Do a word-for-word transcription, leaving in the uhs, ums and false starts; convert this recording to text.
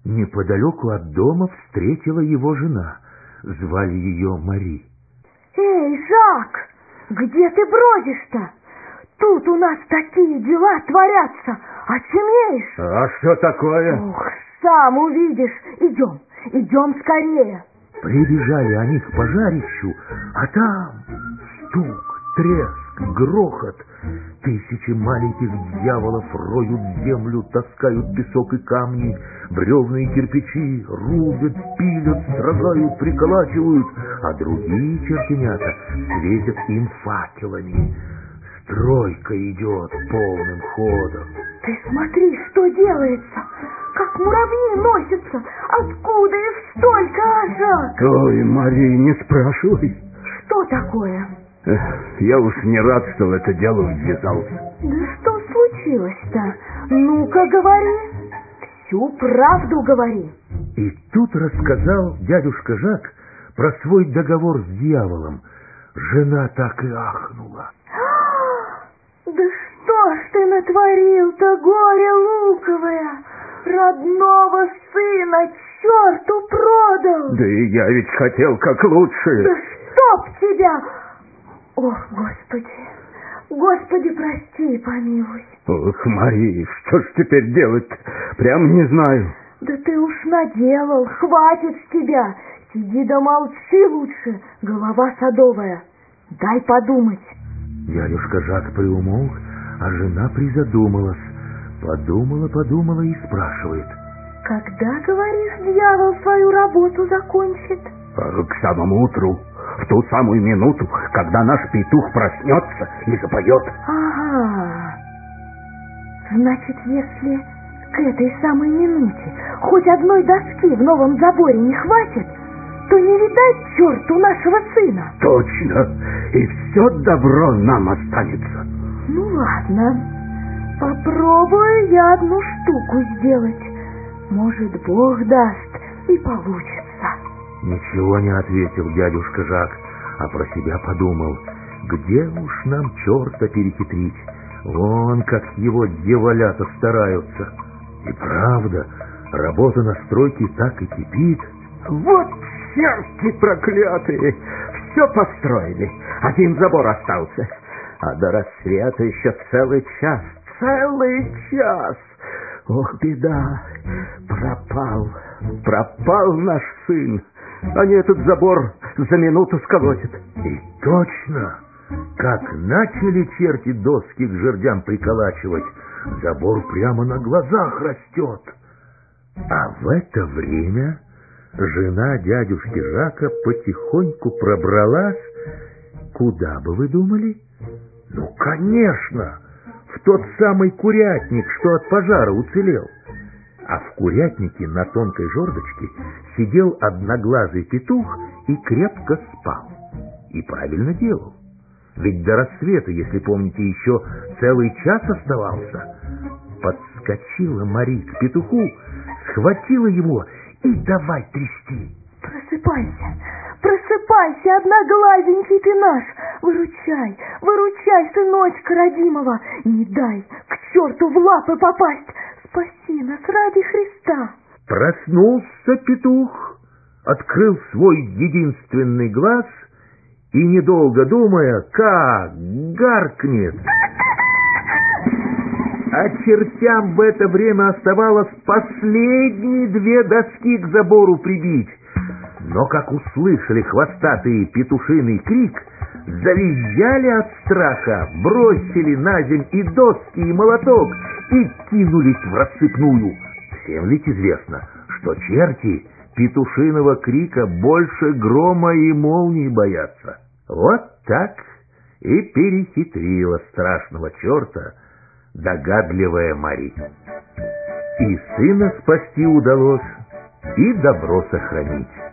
Неподалеку от дома встретила его жена. Звали ее Мари. «Эй, Жак, где ты бродишь-то? Тут у нас такие дела творятся, очумеешь?» «А что такое?» «Ух, сам увидишь. Идем, идем скорее». Прибежали они к пожарищу, а там стук, треск, грохот. Тысячи маленьких дьяволов роют землю, таскают песок и камни, бревна и кирпичи, рубят, пилят, срезают, приколачивают, а другие чертенята светят им факелами. Стройка идет полным ходом. Ты смотри, что делается, как муравьи носятся, откуда их столько, а, Жак? Ой, Мари, не спрашивай. Что такое? Эх, я уж не рад, что в это дело ввязался. Да что случилось-то? Ну-ка, говори. Всю правду говори. И тут рассказал дядюшка Жак про свой договор с дьяволом. Жена так и ахнула. Да что ж ты натворил-то, горе луковое? Родного сына черту продал. Да и я ведь хотел как лучше. Да чтоб тебя... Ох, Господи, Господи, прости и помилуй. Ох, Мари, что ж теперь делать? Прям не знаю. Да ты уж наделал, хватит с тебя. Сиди да молчи лучше, голова садовая. Дай подумать. Дядюшка Жак приумолк, а жена призадумалась. Подумала, подумала и спрашивает. Когда, говоришь, дьявол свою работу закончит? К самому утру, в ту самую минуту, когда наш петух проснется и запоет. Ага. Значит, если к этой самой минуте хоть одной доски в новом заборе не хватит, то не видать черту нашего сына. Точно. И все добро нам останется. Ну ладно, попробую я одну штуку сделать. Может, Бог даст и получится. Ничего не ответил дядюшка Жак, а про себя подумал, где уж нам черта перехитрить. Вон как его дьяволята стараются. И правда, работа на стройке так и кипит. Вот черти проклятые! Все построили, один забор остался. А до рассвета еще целый час. Целый час! Ох, беда! Пропал, пропал наш сын. Они этот забор за минуту сколотят. И точно! Как начали черти доски к жердям приколачивать, забор прямо на глазах растет. А в это время жена дядюшки Жака потихоньку пробралась. Куда бы вы думали? Ну, конечно, в тот самый курятник, что от пожара уцелел. А в курятнике на тонкой жердочке сидел одноглазый петух и крепко спал. И правильно делал. Ведь до рассвета, если помните, еще целый час оставался. Подскочила Мари к петуху, схватила его и давай трясти. Просыпайся, просыпайся, одноглазенький ты наш. Выручай, выручай, сыночка родимого. Не дай к черту в лапы попасть. Спаси нас ради Христа. Проснулся петух, открыл свой единственный глаз и, недолго думая, как гаркнет. А чертям в это время оставалось последние две доски к забору прибить. Но как услышали хвостатый петушиный крик, завизжали от страха, бросили на земь и доски, и молоток, и кинулись в рассыпную. Всем ведь известно, что черти петушиного крика больше грома и молнии боятся. Вот так и перехитрила страшного черта догадливая Мари. И сына спасти удалось, и добро сохранить.